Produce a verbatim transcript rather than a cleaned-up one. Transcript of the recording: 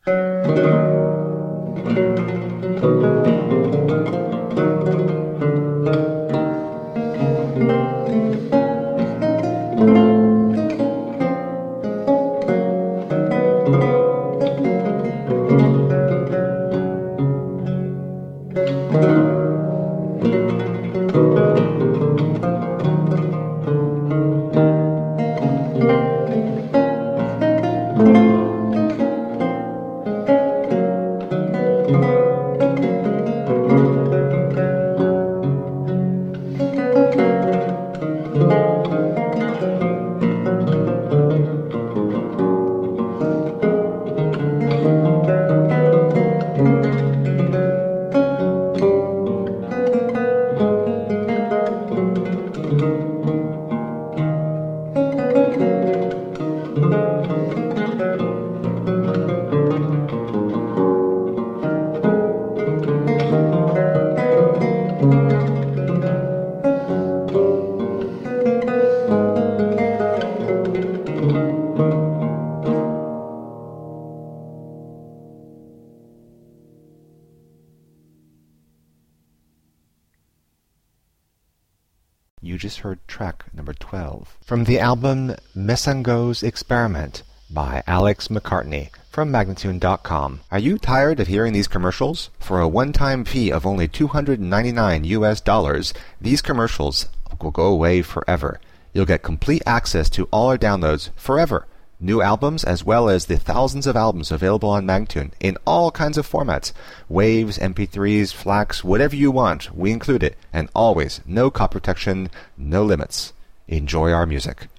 You just heard track number twelve from the album Messango's Experiment by Alex McCartney from Magnatune dot com. Are you tired of hearing these commercials? For a one-time fee of only two hundred ninety-nine U S dollars, these commercials will go away forever. You'll get complete access to all our downloads forever. New albums as well as the thousands of albums available on Magnatune in all kinds of formats. Waves, M P threes, FLACs, whatever you want, we include it. And always, no copy protection, no limits. Enjoy our music.